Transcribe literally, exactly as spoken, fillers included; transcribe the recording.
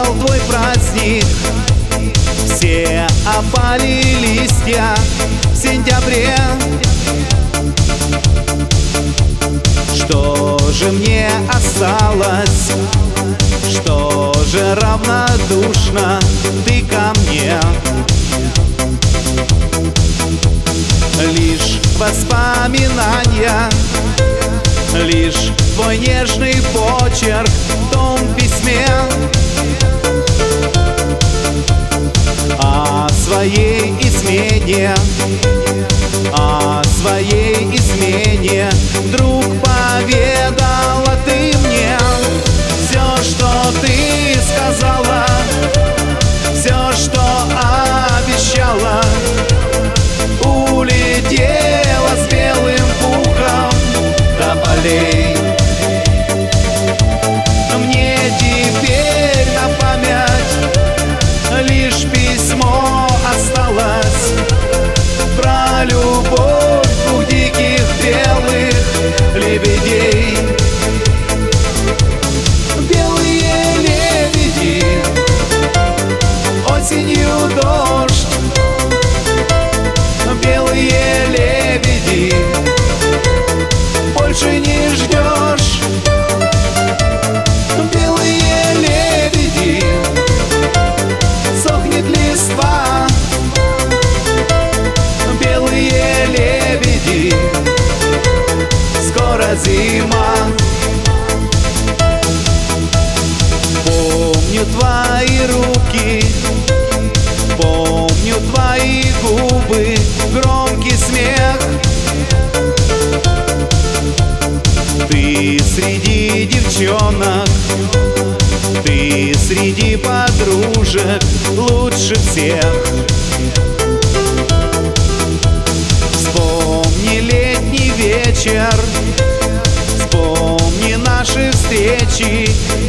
Настал твой праздник, все опали листья в сентябре. Что же мне осталось? Что же равнодушна ты ко мне? Лишь воспоминания, лишь твой нежный почерк в том письме. О своей измене, о своей измене, друг, поведала ты мне. Все, что ты сказала, все, что обещала, улетела с белым пухом до полей. Мне теперь на память лишь письмо осталось про любовь двух диких белых лебедей. Белые лебеди, осенью дождь. Белые лебеди, больше не ждешь. Белые лебеди, сохнет листва. Белые лебеди, скоро зима. Помню твои руки, помню твои губы, громкий смех. Ты среди девчонок, ты среди подружек лучше всех. Вспомни летний вечер, вспомни наши встречи